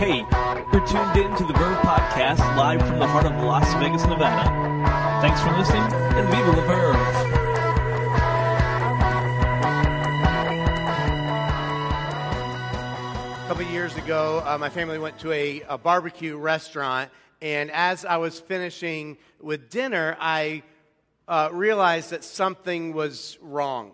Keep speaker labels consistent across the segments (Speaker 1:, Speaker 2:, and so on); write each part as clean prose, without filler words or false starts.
Speaker 1: Hey, you're tuned in to the Verve Podcast live from the heart of Las Vegas, Nevada. Thanks for listening, and viva la Verve!
Speaker 2: A couple of years ago, my family went to a barbecue restaurant, and as I was finishing with dinner, I realized that something was wrong.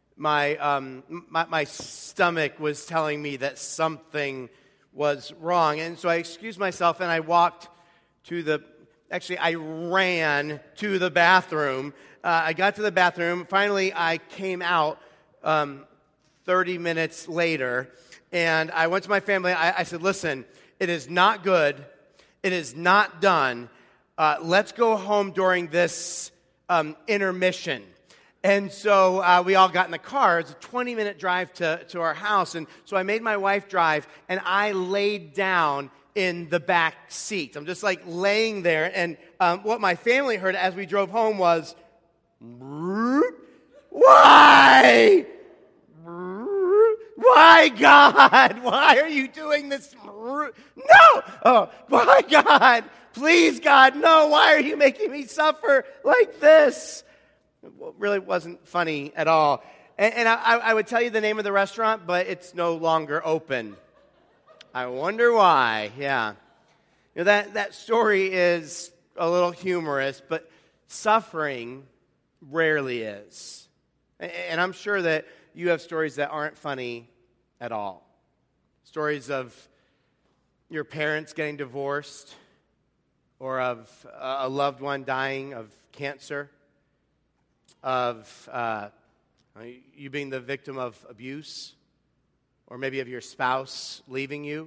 Speaker 2: My stomach was telling me that something was wrong, and so I excused myself and I walked to I ran to the bathroom. I got to the bathroom. Finally, I came out 30 minutes later, and I went to my family. I said, listen, it is not good. It is not done. Let's go home during this intermission. And so we all got in the car. It's a 20-minute drive to our house. And so I made my wife drive, and I laid down in the back seat. I'm just like laying there. And what my family heard as we drove home was, why? Why, God? Why are you doing this? No! Oh, why, God? Please, God, no. Why are you making me suffer like this? It really wasn't funny at all. And I would tell you the name of the restaurant, but it's no longer open. I wonder why. Yeah. You know, that story is a little humorous, but suffering rarely is. And I'm sure that you have stories that aren't funny at all. Stories of your parents getting divorced, or of a loved one dying of cancer, of you being the victim of abuse, or maybe of your spouse leaving you.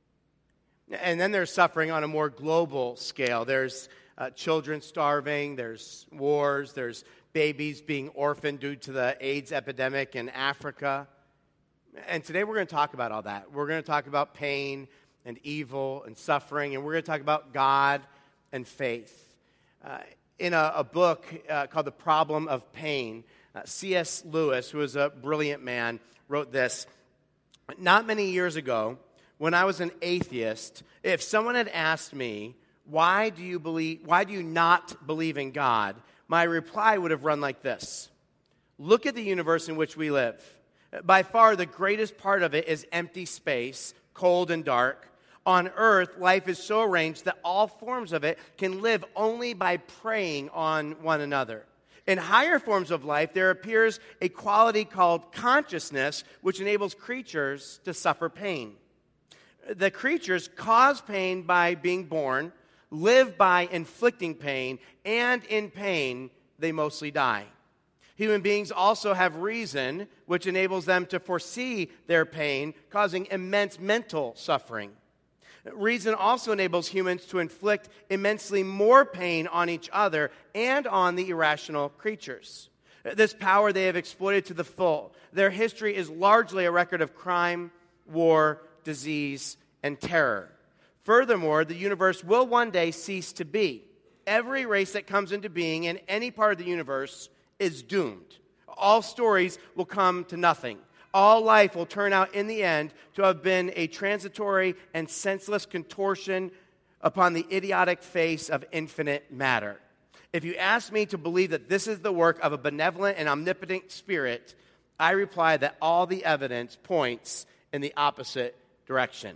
Speaker 2: And then there's suffering on a more global scale. There's children starving, there's wars, there's babies being orphaned due to the AIDS epidemic in Africa. And today we're going to talk about all that. We're going to talk about pain and evil and suffering, and we're going to talk about God and faith. In a book called The Problem of Pain, C.S. Lewis, who was a brilliant man, wrote this. Not many years ago, when I was an atheist, if someone had asked me, why do you not believe in God? My reply would have run like this. Look at the universe in which we live. By far, the greatest part of it is empty space, cold and dark. On earth, life is so arranged that all forms of it can live only by preying on one another. In higher forms of life, there appears a quality called consciousness, which enables creatures to suffer pain. The creatures cause pain by being born, live by inflicting pain, and in pain, they mostly die. Human beings also have reason, which enables them to foresee their pain, causing immense mental suffering. Reason also enables humans to inflict immensely more pain on each other and on the irrational creatures. This power they have exploited to the full. Their history is largely a record of crime, war, disease, and terror. Furthermore, the universe will one day cease to be. Every race that comes into being in any part of the universe is doomed. All stories will come to nothing. All life will turn out in the end to have been a transitory and senseless contortion upon the idiotic face of infinite matter. If you ask me to believe that this is the work of a benevolent and omnipotent spirit, I reply that all the evidence points in the opposite direction.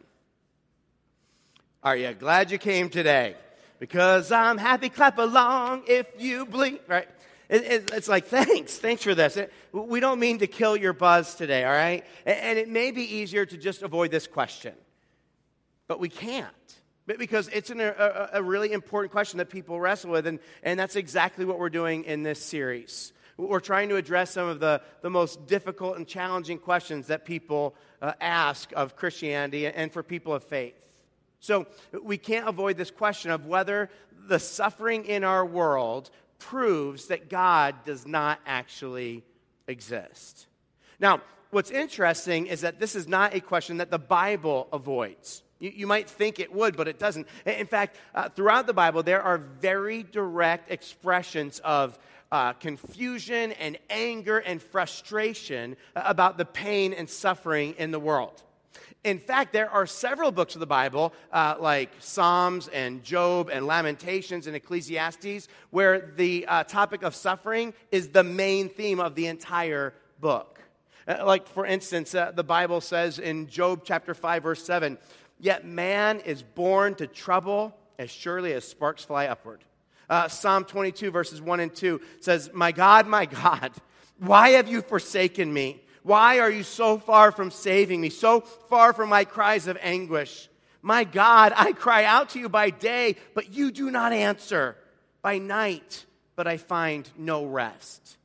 Speaker 2: Are you glad you came today? Because I'm happy, clap along if you believe, right? It's like, thanks for this. We don't mean to kill your buzz today, all right? And it may be easier to just avoid this question, but we can't. Because it's a really important question that people wrestle with, and that's exactly what we're doing in this series. We're trying to address some of the most difficult and challenging questions that people ask of Christianity and for people of faith. So we can't avoid this question of whether the suffering in our world proves that God does not actually exist. Now, what's interesting is that this is not a question that the Bible avoids. You might think it would, but it doesn't. In fact, throughout the Bible, there are very direct expressions of confusion and anger and frustration about the pain and suffering in the world. In fact, there are several books of the Bible, like Psalms and Job and Lamentations and Ecclesiastes, where the topic of suffering is the main theme of the entire book. Like, for instance, the Bible says in Job chapter 5, verse 7, "Yet man is born to trouble as surely as sparks fly upward." Psalm 22, verses 1 and 2 says, my God, why have you forsaken me? Why are you so far from saving me, so far from my cries of anguish? My God, I cry out to you by day, but you do not answer. By night, but I find no rest."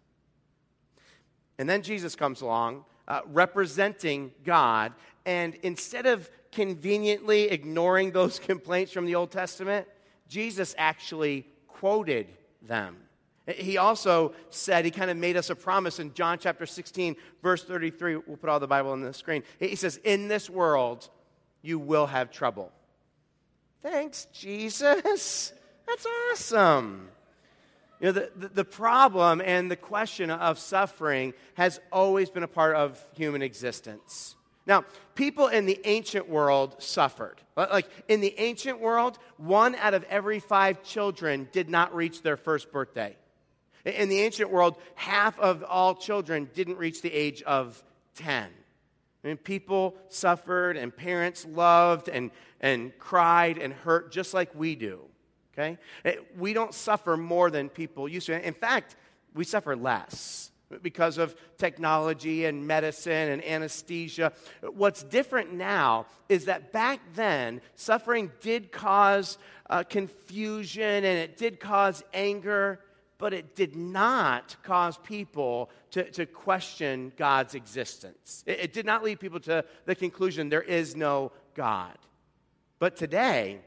Speaker 2: And then Jesus comes along, representing God, and instead of conveniently ignoring those complaints from the Old Testament, Jesus actually quoted them. He also said, he kind of made us a promise in John chapter 16, verse 33. We'll put all the Bible on the screen. He says, "In this world, you will have trouble." Thanks, Jesus. That's awesome. You know, the problem and the question of suffering has always been a part of human existence. Now, people in the ancient world suffered. Like, in the ancient world, 1 out of every 5 children did not reach their first birthday. In the ancient world, half of all children didn't reach the age of 10. I mean, people suffered, and parents loved and cried and hurt just like we do. Okay? We don't suffer more than people used to. In fact, we suffer less because of technology and medicine and anesthesia. What's different now is that back then, suffering did cause confusion and it did cause anger, but it did not cause people to question God's existence. It did not lead people to the conclusion there is no God. But today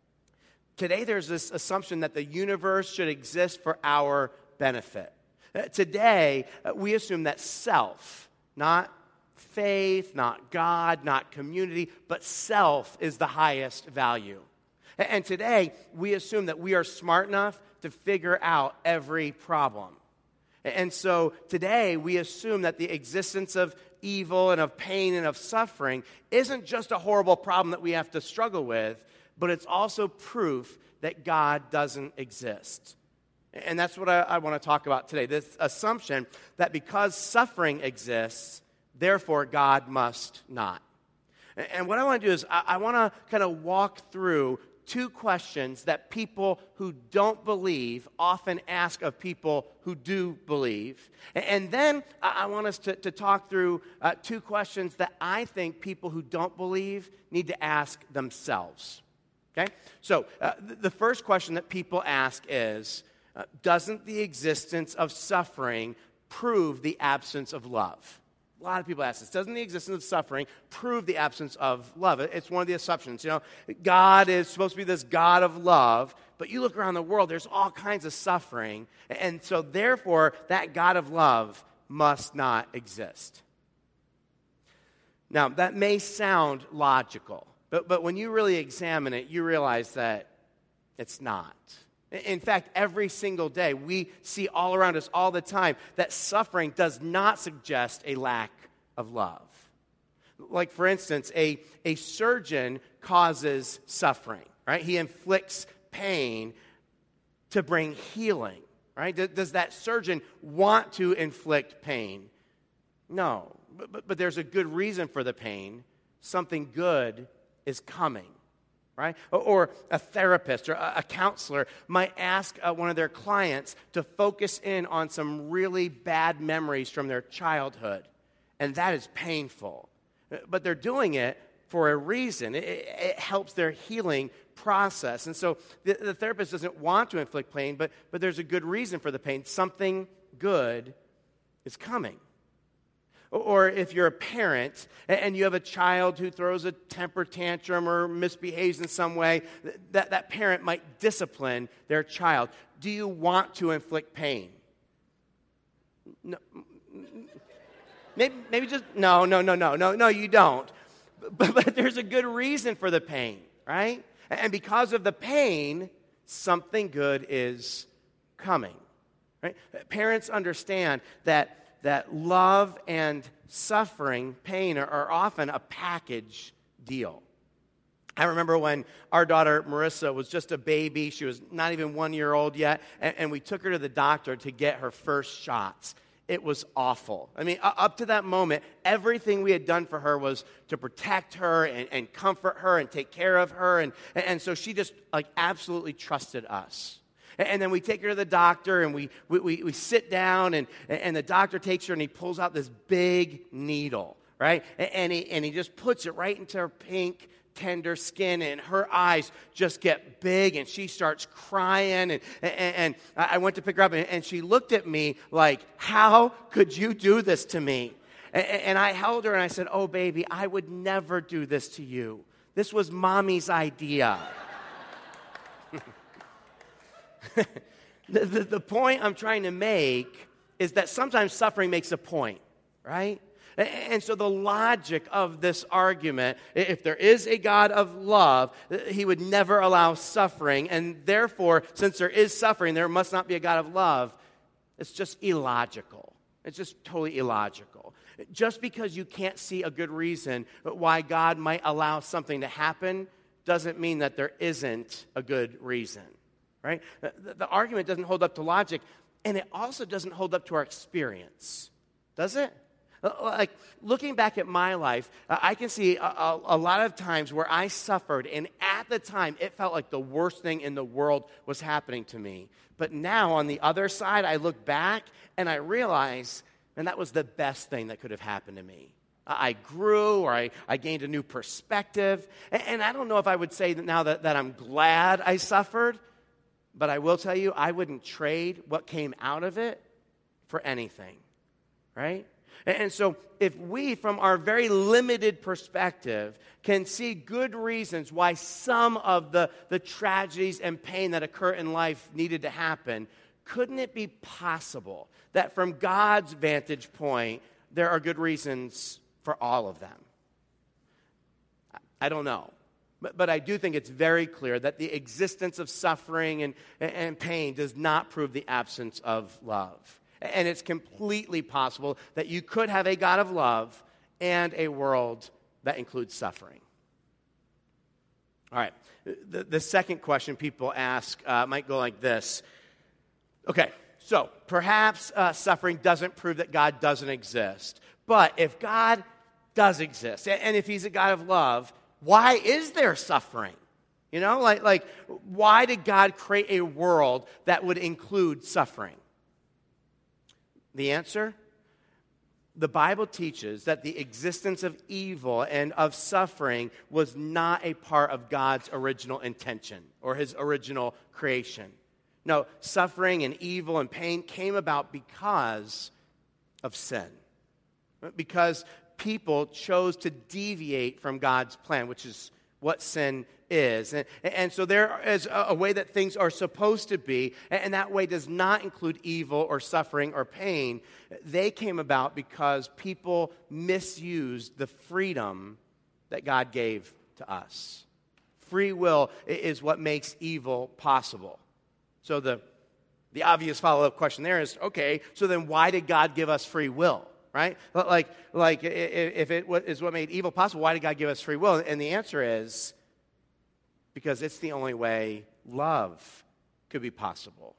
Speaker 2: there's this assumption that the universe should exist for our benefit. Today, we assume that self, not faith, not God, not community, but self is the highest value. And today, we assume that we are smart enough to figure out every problem. And so today, we assume that the existence of evil and of pain and of suffering isn't just a horrible problem that we have to struggle with, but it's also proof that God doesn't exist. And that's what I want to talk about today, this assumption that because suffering exists, therefore God must not. And what I want to do is I want to kind of walk through 2 questions that people who don't believe often ask of people who do believe. And then I want us to talk through 2 questions that I think people who don't believe need to ask themselves. Okay? So the first question that people ask is, doesn't the existence of suffering prove the absence of love? A lot of people ask this. Doesn't the existence of suffering prove the absence of love? It's one of the assumptions. You know, God is supposed to be this God of love, but you look around the world, there's all kinds of suffering, and so therefore that God of love must not exist. Now, that may sound logical, but when you really examine it, you realize that it's not. In fact, every single day, we see all around us all the time that suffering does not suggest a lack of love. Like, for instance, a surgeon causes suffering, right? He inflicts pain to bring healing, right? Does that surgeon want to inflict pain? No, but there's a good reason for the pain. Something good is coming. Right? Or a therapist or a counselor might ask one of their clients to focus in on some really bad memories from their childhood, and that is painful. But they're doing it for a reason. It helps their healing process. And so the therapist doesn't want to inflict pain, but there's a good reason for the pain. Something good is coming. Or if you're a parent and you have a child who throws a temper tantrum or misbehaves in some way, that parent might discipline their child. Do you want to inflict pain? No. Maybe just, no, you don't. But there's a good reason for the pain, right? And because of the pain, something good is coming, right? Parents understand that that love and suffering, pain, are often a package deal. I remember when our daughter Marissa was just a baby. She was not even 1 year old yet, and we took her to the doctor to get her first shots. It was awful. I mean, up to that moment, everything we had done for her was to protect her and comfort her and take care of her, and so she just absolutely trusted us. And then we take her to the doctor, and we sit down, and the doctor takes her, and he pulls out this big needle, right? And he just puts it right into her pink, tender skin, and her eyes just get big, and she starts crying, and I went to pick her up, and she looked at me like, how could you do this to me? And I held her, and I said, oh, baby, I would never do this to you. This was Mommy's idea. The point I'm trying to make is that sometimes suffering makes a point, right? And so the logic of this argument, if there is a God of love, he would never allow suffering, and therefore, since there is suffering, there must not be a God of love. It's just illogical. It's just totally illogical. Just because you can't see a good reason why God might allow something to happen doesn't mean that there isn't a good reason. Right? The argument doesn't hold up to logic, and it also doesn't hold up to our experience. Does it? Like, looking back at my life, I can see a lot of times where I suffered, and at the time, it felt like the worst thing in the world was happening to me. But now, on the other side, I look back, and I realize, and that was the best thing that could have happened to me. I grew, or I gained a new perspective, and I don't know if I would say that now that I'm glad I suffered, but I will tell you, I wouldn't trade what came out of it for anything, right? And so if we, from our very limited perspective, can see good reasons why some of the tragedies and pain that occur in life needed to happen, couldn't it be possible that from God's vantage point, there are good reasons for all of them? I don't know. But I do think it's very clear that the existence of suffering and pain does not prove the absence of love. And it's completely possible that you could have a God of love and a world that includes suffering. All right. The second question people ask might go like this. Okay, so perhaps suffering doesn't prove that God doesn't exist. But if God does exist, and if he's a God of love, why is there suffering? You know, like why did God create a world that would include suffering? The answer? The Bible teaches that the existence of evil and of suffering was not a part of God's original intention or his original creation. No, suffering and evil and pain came about because of sin. Because people chose to deviate from God's plan, which is what sin is. And so there is a way that things are supposed to be, and that way does not include evil or suffering or pain. They came about because people misused the freedom that God gave to us. Free will is what makes evil possible. So the obvious follow-up question there is, okay, so then why did God give us free will? Right? Like if it is what made evil possible, why did God give us free will? And the answer is because it's the only way love could be possible.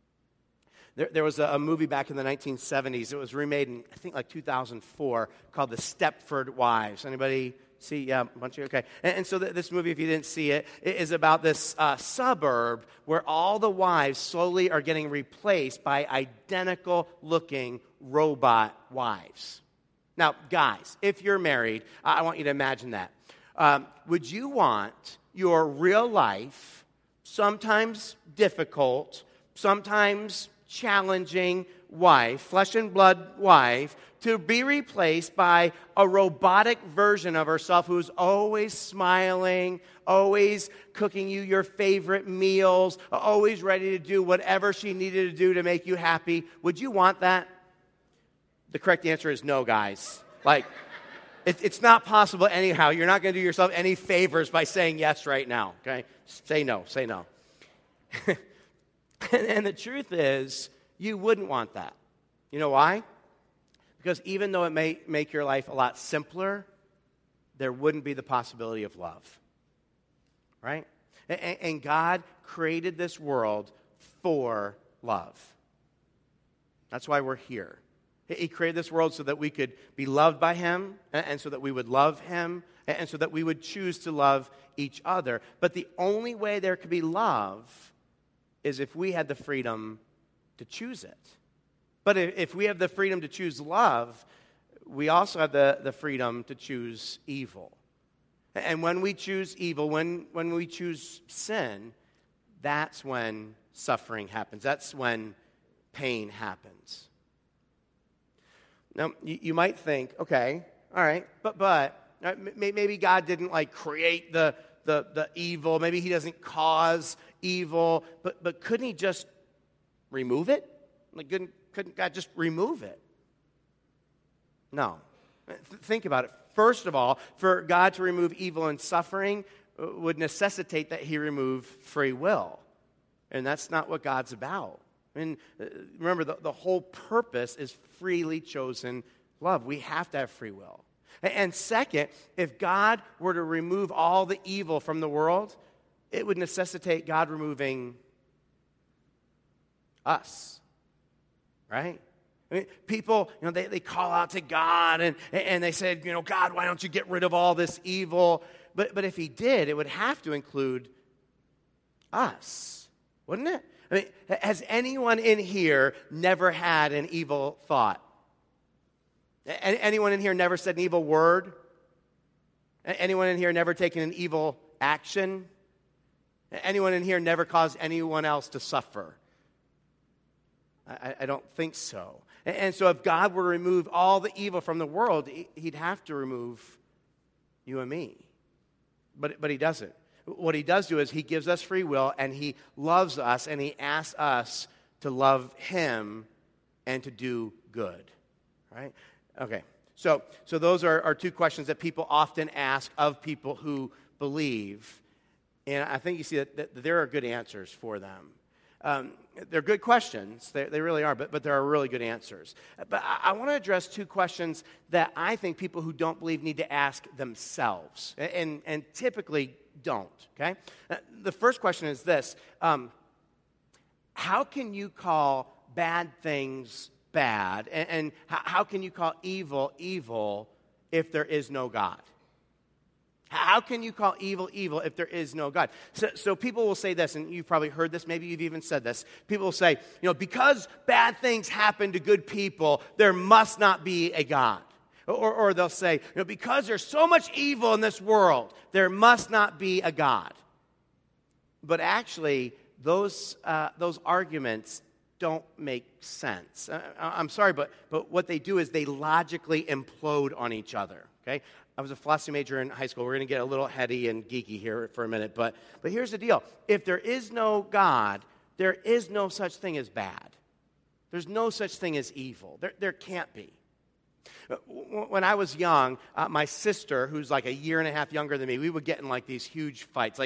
Speaker 2: There was a movie back in the 1970s. It was remade in, I think, like 2004 called The Stepford Wives. Anybody see? Yeah, a bunch of you? Okay. And so this movie, if you didn't see it, is about this suburb where all the wives slowly are getting replaced by identical-looking robot wives. Now, guys, if you're married, I want you to imagine that. Would you want your real life, sometimes difficult, sometimes challenging wife, flesh and blood wife, to be replaced by a robotic version of herself who's always smiling, always cooking you your favorite meals, always ready to do whatever she needed to do to make you happy? Would you want that? The correct answer is no, guys. It's not possible anyhow. You're not going to do yourself any favors by saying yes right now, okay? Say no. And the truth is, you wouldn't want that. You know why? Because even though it may make your life a lot simpler, there wouldn't be the possibility of love. Right? And God created this world for love. That's why we're here. He created this world so that we could be loved by Him, and so that we would love Him, and so that we would choose to love each other. But the only way there could be love is if we had the freedom to choose it. But if we have the freedom to choose love, we also have the freedom to choose evil. And when we choose evil, when we choose sin, that's when suffering happens. That's when pain happens. Now, you might think, okay, all right, but maybe God didn't create the evil. Maybe He doesn't cause evil. But couldn't He just remove it? Couldn't God just remove it? No. Think about it. First of all, for God to remove evil and suffering would necessitate that He remove free will. And that's not what God's about. Remember, the whole purpose is freely chosen love. We have to have free will. And second, if God were to remove all the evil from the world, it would necessitate God removing us. Right? People, they call out to God and they said, God, why don't you get rid of all this evil? But if He did, it would have to include us, wouldn't it? Has anyone in here never had an evil thought? Anyone in here never said an evil word? Anyone in here never taken an evil action? Anyone in here never caused anyone else to suffer? I don't think so. And so if God were to remove all the evil from the world, He'd have to remove you and me. But He doesn't. What He does do is He gives us free will, and He loves us, and He asks us to love Him and to do good. Right? Okay. So those are two questions that people often ask of people who believe. And I think you see that there are good answers for them. They're good questions. They really are, but there are really good answers. But I want to address two questions that I think people who don't believe need to ask themselves, and typically don't, okay? The first question is this. How can you call bad things bad, and how can you call evil evil if there is no God? How can you call evil evil if there is no God? So people will say this, and you've probably heard this, maybe you've even said this. People will say, because bad things happen to good people, there must not be a God. Or they'll say, because there's so much evil in this world, there must not be a God. But actually, those arguments don't make sense. I'm sorry, but what they do is they logically implode on each other, okay? I was a philosophy major in high school. We're going to get a little heady and geeky here for a minute, but here's the deal. If there is no God, there is no such thing as bad. There's no such thing as evil. There can't be. When I was young, my sister, who's like a year and a half younger than me, we would get in these huge fights.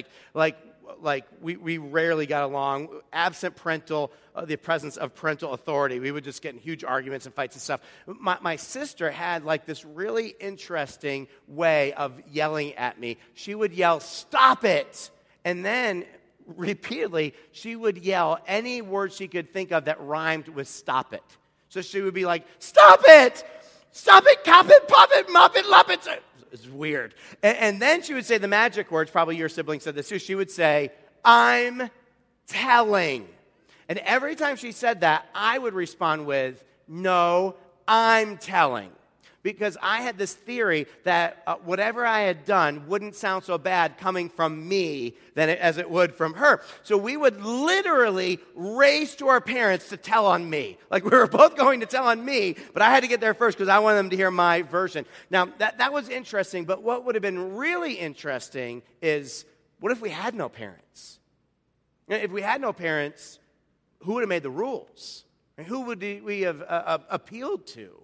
Speaker 2: We rarely got along. Absent the presence of parental authority, we would just get in huge arguments and fights and stuff. My sister had this really interesting way of yelling at me. She would yell, "Stop it!" And then repeatedly, she would yell any word she could think of that rhymed with "stop it." So she would be like, "Stop it! Stop it, cop it, pop it, mop it, lop it." It's weird. And then she would say the magic words. Probably your sibling said this too. She would say, "I'm telling." And every time she said that, I would respond with, "No, I'm telling." Because I had this theory that whatever I had done wouldn't sound so bad coming from me as it would from her. So we would literally race to our parents to tell on me. We were both going to tell on me, but I had to get there first because I wanted them to hear my version. Now, that was interesting, but what would have been really interesting is, what if we had no parents? If we had no parents, who would have made the rules? And who would we have appealed to?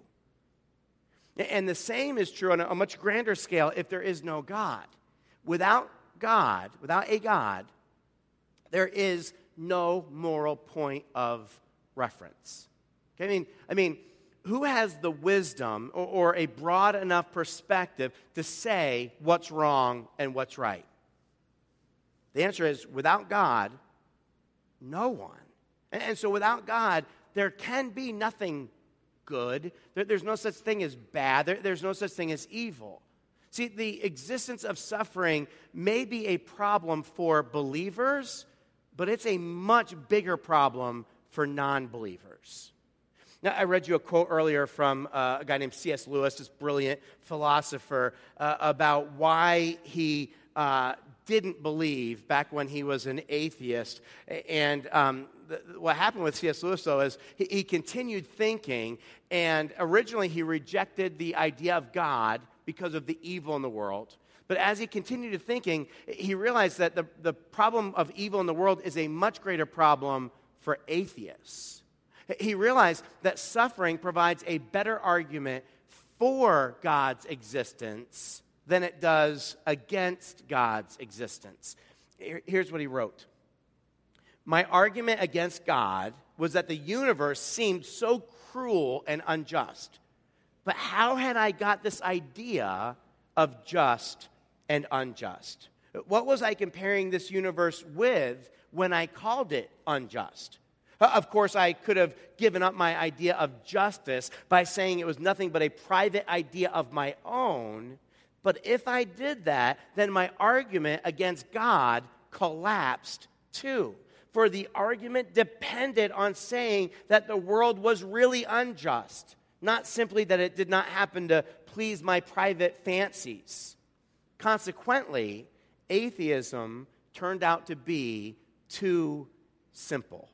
Speaker 2: And the same is true on a much grander scale if there is no God. Without a God, there is no moral point of reference. Okay? I mean, who has the wisdom or a broad enough perspective to say what's wrong and what's right? The answer is, without God, no one. And so without God, there can be nothing good. There's no such thing as bad. There's no such thing as evil. See, the existence of suffering may be a problem for believers, but it's a much bigger problem for non-believers. Now, I read you a quote earlier from a guy named C.S. Lewis, this brilliant philosopher, about why he didn't believe back when he was an atheist. And what happened with C.S. Lewis, though, is he continued thinking, and originally he rejected the idea of God because of the evil in the world. But as he continued thinking, he realized that the problem of evil in the world is a much greater problem for atheists. He realized that suffering provides a better argument for God's existence than it does against God's existence. Here's what he wrote. My argument against God was that the universe seemed so cruel and unjust. But how had I got this idea of just and unjust? What was I comparing this universe with when I called it unjust? Of course, I could have given up my idea of justice by saying it was nothing but a private idea of my own. But if I did that, then my argument against God collapsed too. For the argument depended on saying that the world was really unjust, not simply that it did not happen to please my private fancies. Consequently, atheism turned out to be too simple.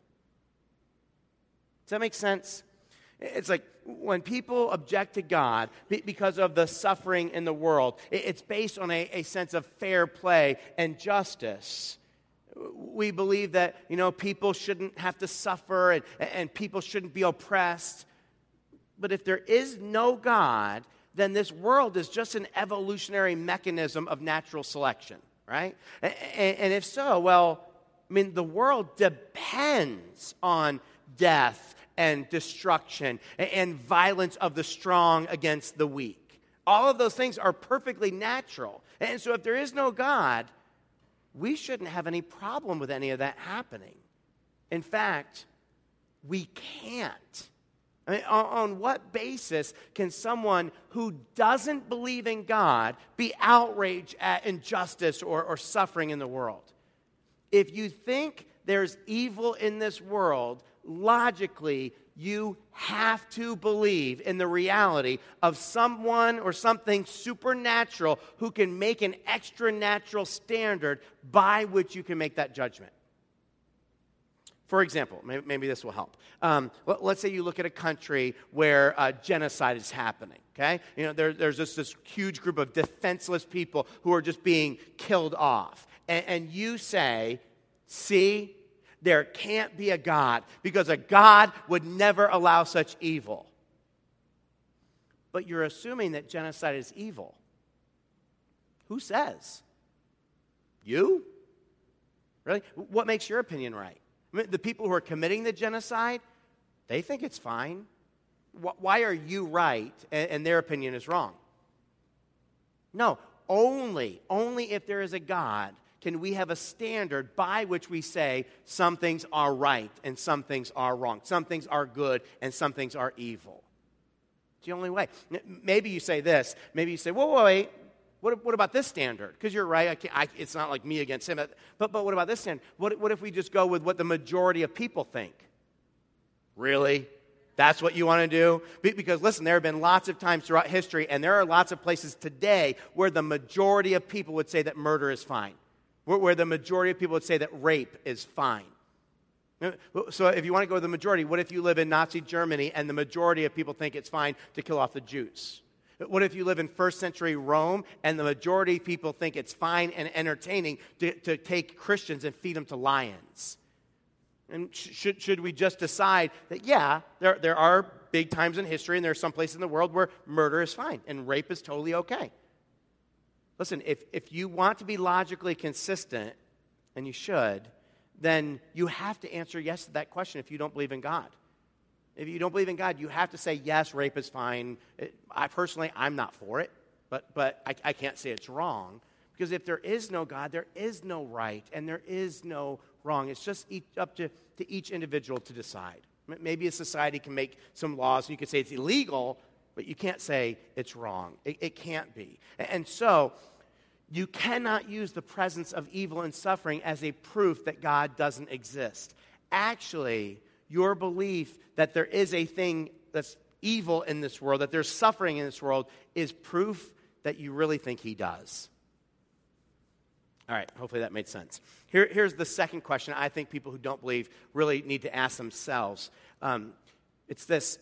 Speaker 2: Does that make sense? It's like when people object to God because of the suffering in the world, it's based on a sense of fair play and justice. We believe that, people shouldn't have to suffer and people shouldn't be oppressed. But if there is no God, then this world is just an evolutionary mechanism of natural selection, right? And if so, the world depends on death and destruction and violence of the strong against the weak. All of those things are perfectly natural. And so if there is no God, we shouldn't have any problem with any of that happening. In fact, we can't. On what basis can someone who doesn't believe in God be outraged at injustice or suffering in the world? If you think there's evil in this world, logically, you have to believe in the reality of someone or something supernatural who can make an extra-natural standard by which you can make that judgment. For example, maybe this will help. Let's say you look at a country where genocide is happening, okay? There's this huge group of defenseless people who are just being killed off. And you say, see, there can't be a God because a God would never allow such evil. But you're assuming that genocide is evil. Who says? You? Really? What makes your opinion right? The people who are committing the genocide, they think it's fine. Why are you right and their opinion is wrong? No, only if there is a God can we have a standard by which we say some things are right and some things are wrong. Some things are good and some things are evil. It's the only way. Maybe you say this. Maybe you say, wait. What about this standard? Because you're right. It's not like me against him. But what about this standard? What if we just go with what the majority of people think? Really? That's what you want to do? Because listen, there have been lots of times throughout history, and there are lots of places today where the majority of people would say that murder is fine. Where the majority of people would say that rape is fine. So if you want to go with the majority, what if you live in Nazi Germany and the majority of people think it's fine to kill off the Jews? What if you live in first century Rome and the majority of people think it's fine and entertaining to take Christians and feed them to lions? And should we just decide that, yeah, there are big times in history and there are some places in the world where murder is fine and rape is totally okay? Listen, if you want to be logically consistent, and you should, then you have to answer yes to that question if you don't believe in God. If you don't believe in God, you have to say, yes, rape is fine. I'm not for it, but I can't say it's wrong. Because if there is no God, there is no right, and there is no wrong. It's just up to each individual to decide. Maybe a society can make some laws, so you could say it's illegal, but you can't say it's wrong. It can't be. And so, you cannot use the presence of evil and suffering as a proof that God doesn't exist. Actually, your belief that there is a thing that's evil in this world, that there's suffering in this world, is proof that you really think he does. All right, hopefully that made sense. Here's the second question I think people who don't believe really need to ask themselves. It's this: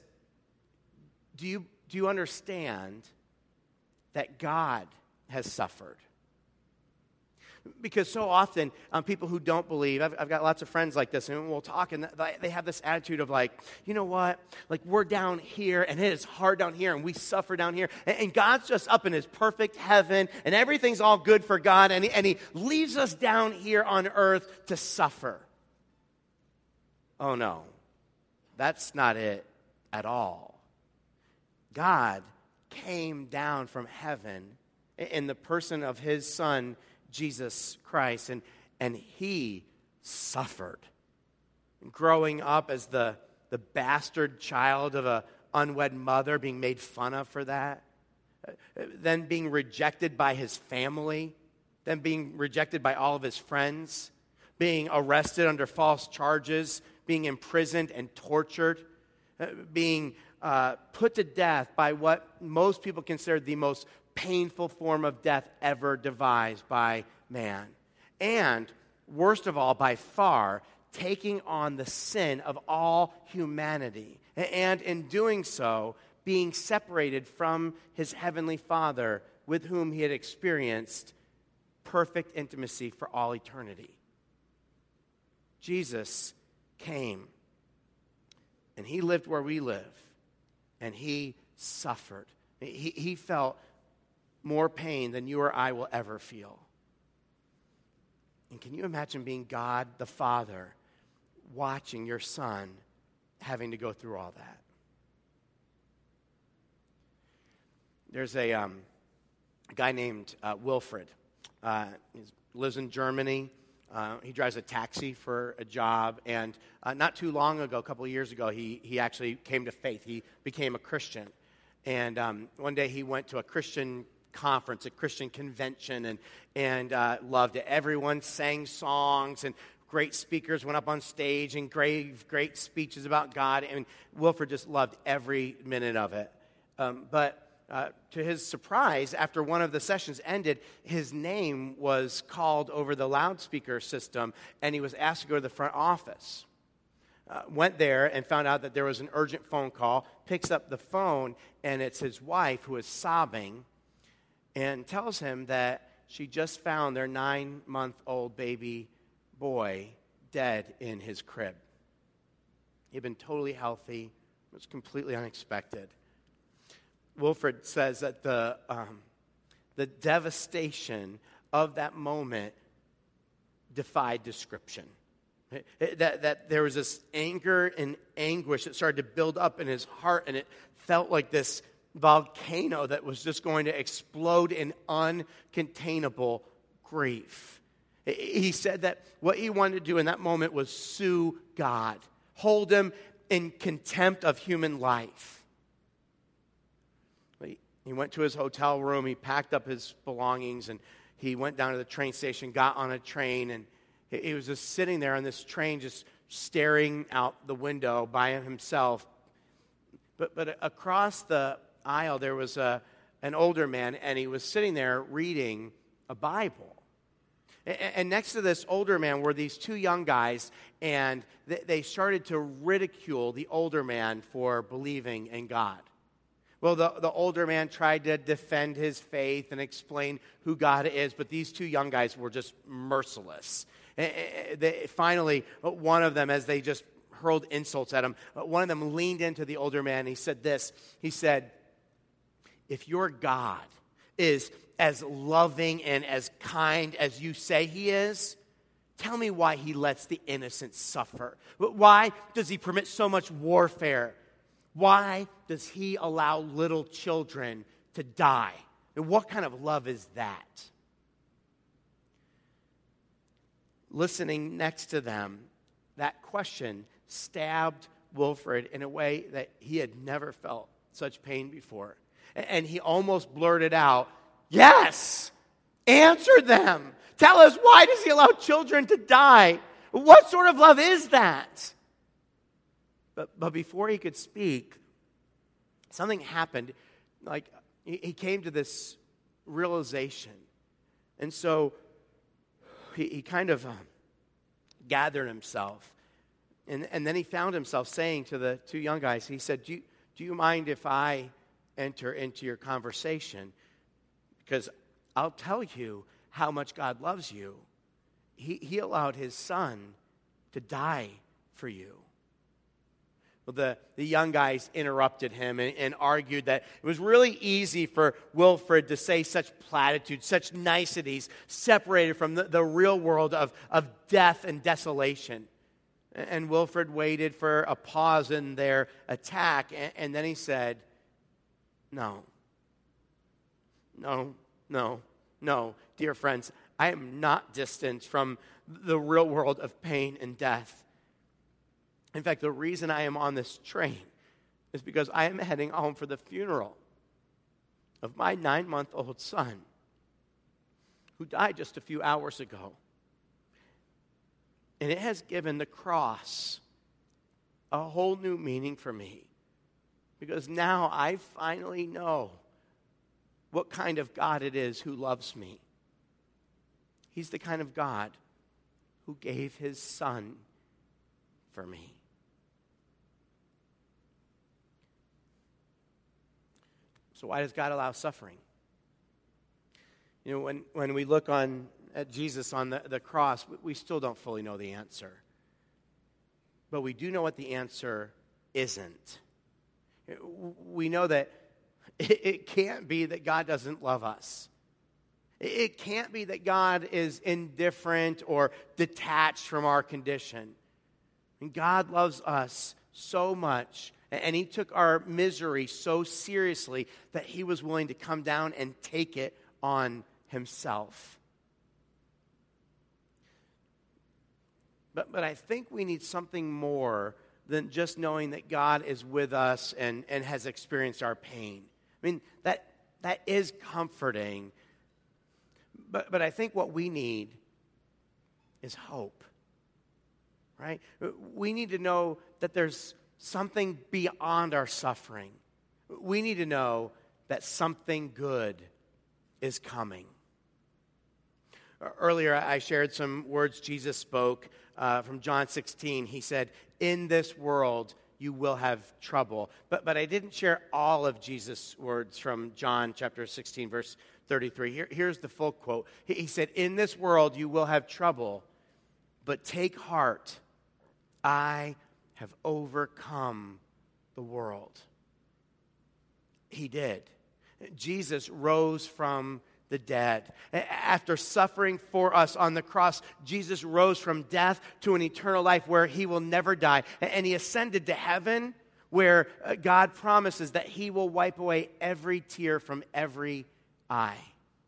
Speaker 2: do you understand that God has suffered? Because so often, people who don't believe, I've got lots of friends like this, and we'll talk, and they have this attitude of like, you know what, like we're down here, and it is hard down here, and we suffer down here, and God's just up in his perfect heaven, and everything's all good for God, and he leaves us down here on earth to suffer. Oh no, that's not it at all. God came down from heaven in the person of his Son, Jesus Christ, and he suffered. Growing up as the bastard child of an unwed mother, being made fun of for that, then being rejected by his family, then being rejected by all of his friends, being arrested under false charges, being imprisoned and tortured, being put to death by what most people consider the most painful form of death ever devised by man. And, worst of all, by far, taking on the sin of all humanity. And in doing so, being separated from his heavenly Father, with whom he had experienced perfect intimacy for all eternity. Jesus came, and he lived where we live, and he suffered. He felt more pain than you or I will ever feel. And can you imagine being God the Father watching your Son having to go through all that? There's a guy named Wilfred. He lives in Germany. He drives a taxi for a job, and not too long ago, a couple of years ago, he actually came to faith. He became a Christian. And one day he went to a Christian conference, a Christian convention, and loved it. Everyone sang songs, and great speakers went up on stage and great speeches about God, and Wilfred just loved every minute of it. But to his surprise, after one of the sessions ended, his name was called over the loudspeaker system, and he was asked to go to the front office. Went there and found out that there was an urgent phone call, picks up the phone, and it's his wife who is sobbing, and tells him that she just found their 9-month-old baby boy dead in his crib. He'd been totally healthy. It was completely unexpected. Wilfred says that the devastation of that moment defied description. That there was this anger and anguish that started to build up in his heart, and it felt like this volcano that was just going to explode in uncontainable grief. He said that what he wanted to do in that moment was sue God, hold him in contempt of human life. He went to his hotel room, he packed up his belongings, and he went down to the train station, got on a train, and he was just sitting there on this train, just staring out the window by himself. But across the aisle, there was an older man, and he was sitting there reading a Bible. And next to this older man were these two young guys, and they started to ridicule the older man for believing in God. Well, the older man tried to defend his faith and explain who God is, but these two young guys were just merciless. Finally, one of them, as they just hurled insults at him, one of them leaned into the older man and he said this. He said, "If your God is as loving and as kind as you say he is, tell me why he lets the innocent suffer. Why does he permit so much warfare Why does he allow little children to die? And what kind of love is that? Listening next to them, that question stabbed Wilfred in a way that he had never felt such pain before. And he almost blurted out, "Yes, answer them. Tell us, why does he allow children to die? What sort of love is that?" But before he could speak, something happened. Like, he came to this realization. And so he kind of gathered himself. And then he found himself saying to the two young guys, he said, do you mind if I enter into your conversation? Because I'll tell you how much God loves you. He allowed his son to die for you. Well, the young guys interrupted him and argued that it was really easy for Wilfred to say such platitudes, such niceties, separated from the real world of death and desolation. And Wilfred waited for a pause in their attack, and then he said, No, dear friends, I am not distant from the real world of pain and death. In fact, the reason I am on this train is because I am heading home for the funeral of my 9-month-old son who died just a few hours ago. And it has given the cross a whole new meaning for me, because now I finally know what kind of God it is who loves me. He's the kind of God who gave his son for me. So why does God allow suffering? You know, when we look at Jesus on the cross, we still don't fully know the answer. But we do know what the answer isn't. We know that it can't be that God doesn't love us. It can't be that God is indifferent or detached from our condition. And God loves us so much, and he took our misery so seriously that he was willing to come down and take it on himself. But I think we need something more than just knowing that God is with us and has experienced our pain. I mean, that is comforting. But I think what we need is hope, right? We need to know that there's something beyond our suffering. We need to know that something good is coming. Earlier, I shared some words Jesus spoke from John 16. He said, "In this world, you will have trouble." But I didn't share all of Jesus' words from John chapter 16, verse 33. Here's the full quote. He said, "In this world, you will have trouble, but take heart. I have overcome the world." He did. Jesus rose from the dead. After suffering for us on the cross, Jesus rose from death to an eternal life where he will never die. And he ascended to heaven, where God promises that he will wipe away every tear from every eye.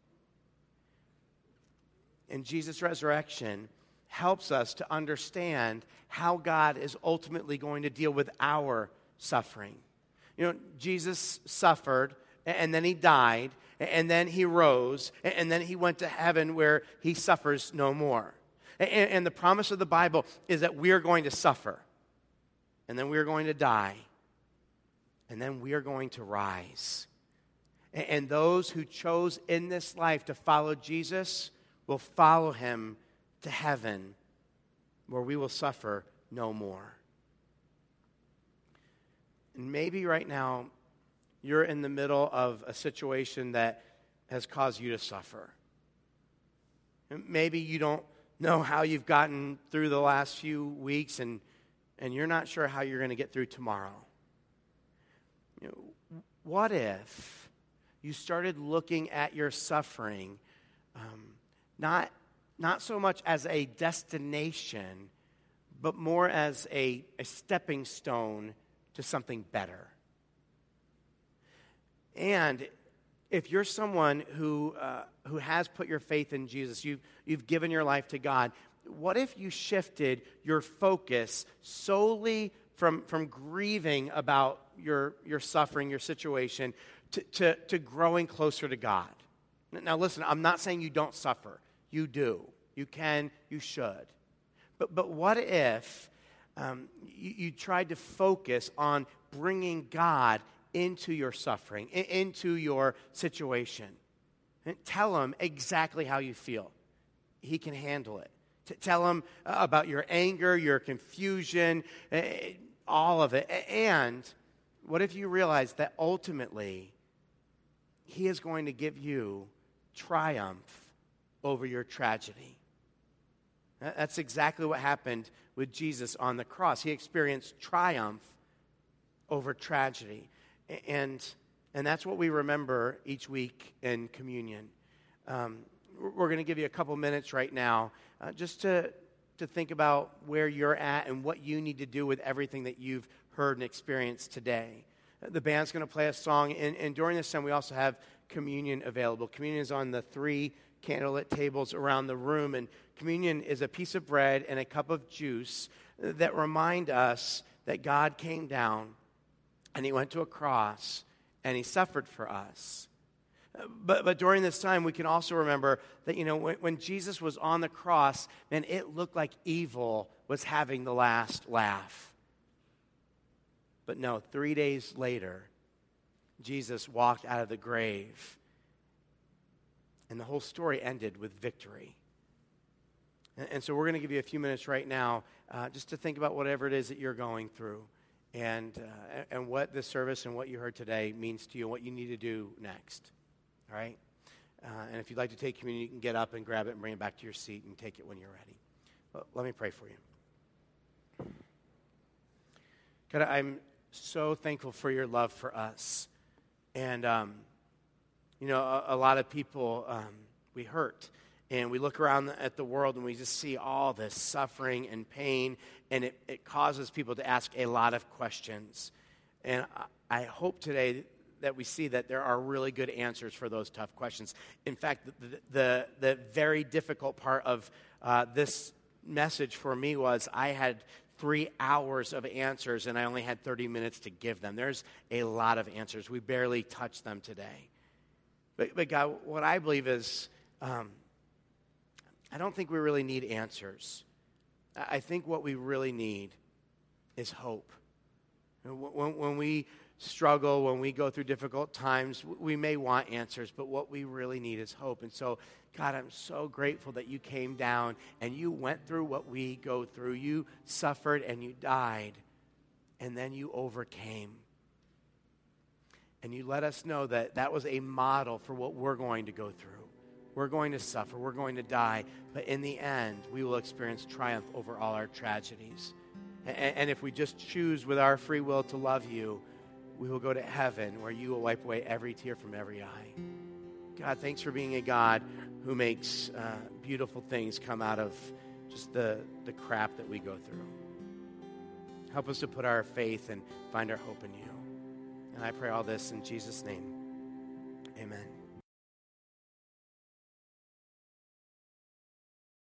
Speaker 2: And Jesus' resurrection helps us to understand how God is ultimately going to deal with our suffering. You know, Jesus suffered, and then he died, and then he rose, and then he went to heaven where he suffers no more. And the promise of the Bible is that we are going to suffer, and then we are going to die, and then we are going to rise. And those who chose in this life to follow Jesus will follow him to heaven, where we will suffer no more. And maybe right now, you're in the middle of a situation that has caused you to suffer. Maybe you don't know how you've gotten through the last few weeks, and you're not sure how you're going to get through tomorrow. You know, what if you started looking at your suffering not so much as a destination, but more as a stepping stone to something better? And if you're someone who has put your faith in Jesus, you've given your life to God, what if you shifted your focus solely from grieving about your suffering, your situation, to growing closer to God? Now listen, I'm not saying you don't suffer. You do. You can, you should. But what if you tried to focus on bringing God into your suffering, into your situation? And tell him exactly how you feel. He can handle it. Tell him about your anger, your confusion, all of it. And what if you realize that ultimately he is going to give you triumph over your tragedy? That's exactly what happened with Jesus on the cross. He experienced triumph over tragedy. And that's what we remember each week in communion. We're going to give you a couple minutes right now just to think about where you're at and what you need to do with everything that you've heard and experienced today. The band's going to play a song, and during this time we also have communion available. Communion is on the 3 candlelit tables around the room, and communion is a piece of bread and a cup of juice that remind us that God came down and he went to a cross and he suffered for us. But during this time, we can also remember that, when Jesus was on the cross, man, it looked like evil was having the last laugh. But no, 3 days later, Jesus walked out of the grave, and the whole story ended with victory. And so we're going to give you a few minutes right now just to think about whatever it is that you're going through and what this service and what you heard today means to you and what you need to do next. All right? And if you'd like to take communion, you can get up and grab it and bring it back to your seat and take it when you're ready. Well, let me pray for you. God, I'm so thankful for your love for us. And, a lot of people, we hurt. And we look around at the world and we just see all this suffering and pain. And it causes people to ask a lot of questions. And I hope today that we see that there are really good answers for those tough questions. In fact, the very difficult part of this message for me was I had 3 hours of answers and I only had 30 minutes to give them. There's a lot of answers. We barely touched them today. But God, what I believe is I don't think we really need answers. I think what we really need is hope. When we struggle, when we go through difficult times, we may want answers, but what we really need is hope. And so, God, I'm so grateful that you came down and you went through what we go through. You suffered and you died, and then you overcame. And you let us know that that was a model for what we're going to go through. We're going to suffer, we're going to die, but in the end, we will experience triumph over all our tragedies. And if we just choose with our free will to love you, we will go to heaven where you will wipe away every tear from every eye. God, thanks for being a God who makes beautiful things come out of just the crap that we go through. Help us to put our faith and find our hope in you. And I pray all this in Jesus' name. Amen.